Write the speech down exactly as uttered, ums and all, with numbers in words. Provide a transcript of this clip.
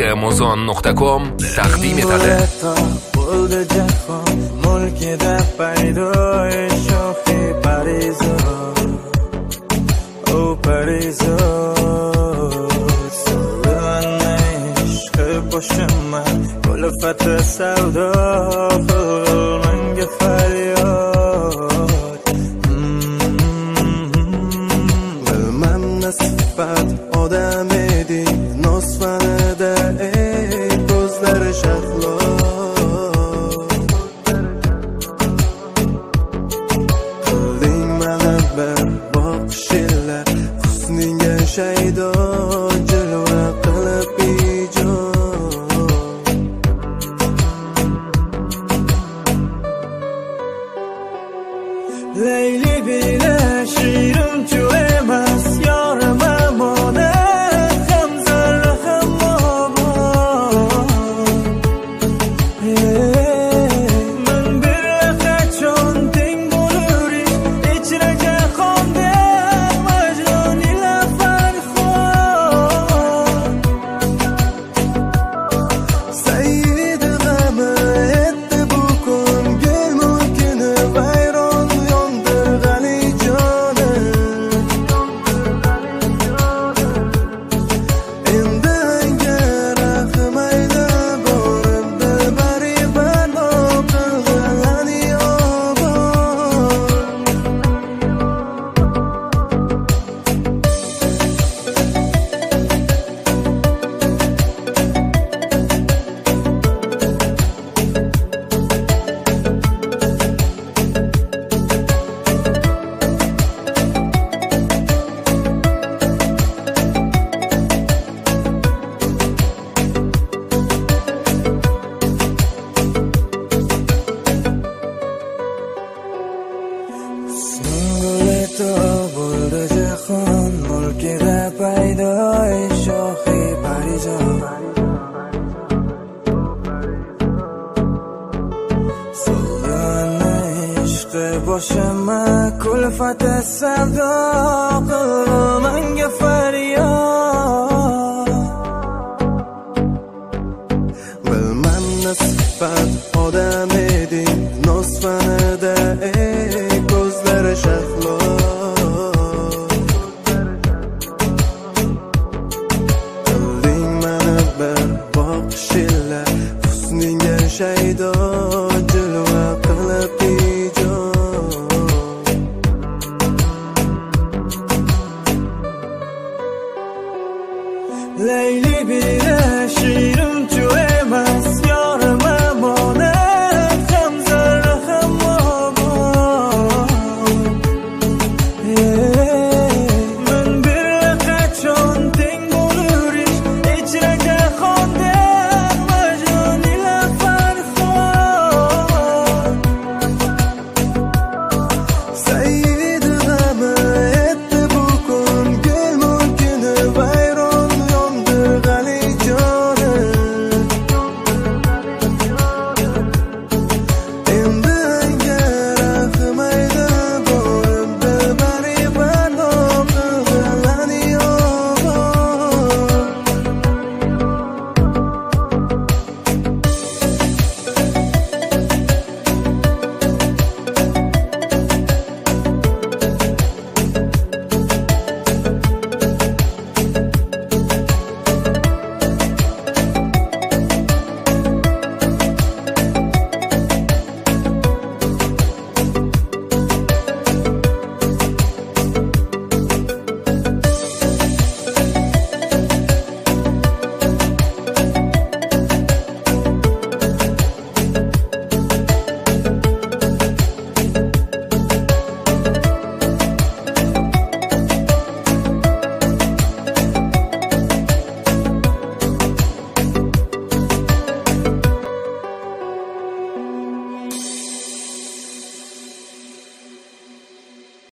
muzon nuqta com taqdim etadi. Bo'ldi jahon mulkida paydo shohi Parizor, o Parizor. Sevana ishqi boshimma kulfati savdo qilmanga faryod. Bilmam nasifat odam eding nosfanida ey ko'zlari shahlo. Qilding mana bir boqishla husningga shaydo jilva qilib ijod. Leyli bile shirin chu emas yorim amonat ham zarra ham obod. Men bir qachon teng bo'lurik ichra jahonda majnun ila farhod. Sayyid g'ami etdi bu ko'ngil mulkini vayron yondirg'ani joni. Endi anga rahim ayla borimda bari barno qilg'ani obod. Singuleto bo'ldi jahon mulkida paydo shohi Parizor. Sevana ishqi boshimma kulfati savdo qilmanga faryod. Bilmam nasifat odam eding nosfanida ey ko'zlari shahlo. Qilding mana bir boqishla husningga shaydo jilva qilib ijod. Leyli bir